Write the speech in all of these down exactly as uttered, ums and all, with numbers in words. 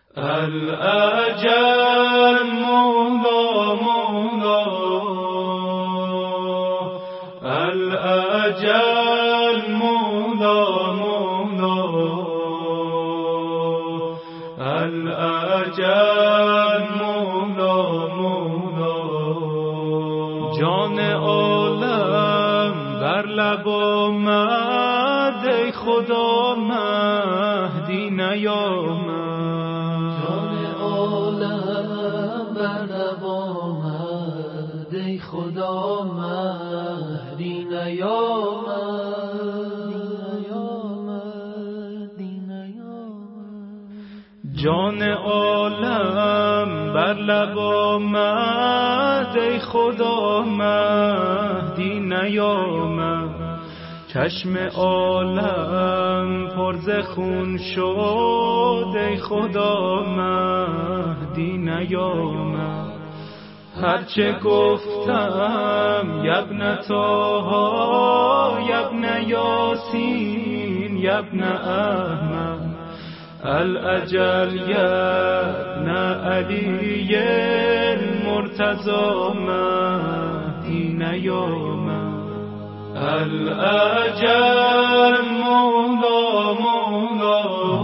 الأجل مولا مولا الأجل مولا مولا الأجل مولا مولا جان عالم بر لب آمد ای خدا مهدی نیامد ای خدا مهدی نیامد جان عالم بر لب آمد ای خدا مهدی نیامد چشم عالم پر ز خون شد ای خدا مهدی نیامد هرچه گفتم یبن طاها یبن یاسین یبن احمد الاجل یبن علی المرتضی مهدی نیامد الاجل مولا مولا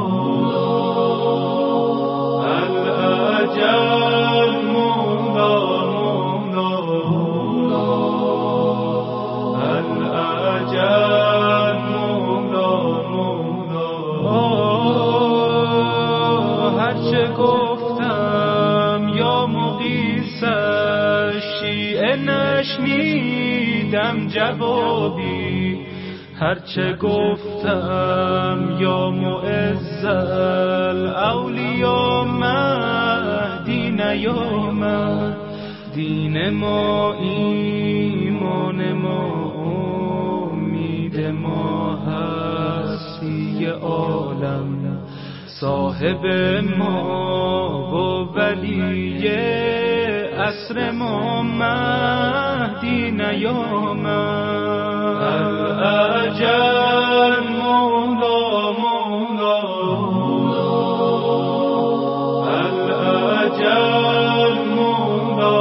الاجل مولا الاجل مولا مولا هرچه گفتم یا مقیس شیعه نشنیدم جوابی هرچه گفتم یا معز الاولیا مهدی نیامد دین ما ایمان ما امید ما هستی عالم صاحب ما و ولی عصر ما مهدی نیامد الاجل مولا مولا الاجل مولا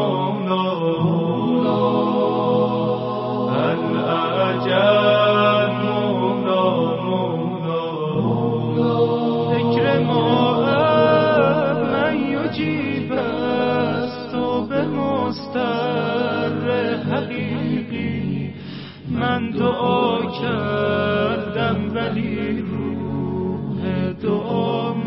مولا الاجل مولا مولا ذکر ما من یجیب است و به مستر حقیقی من دعا کردم ولی روح دعا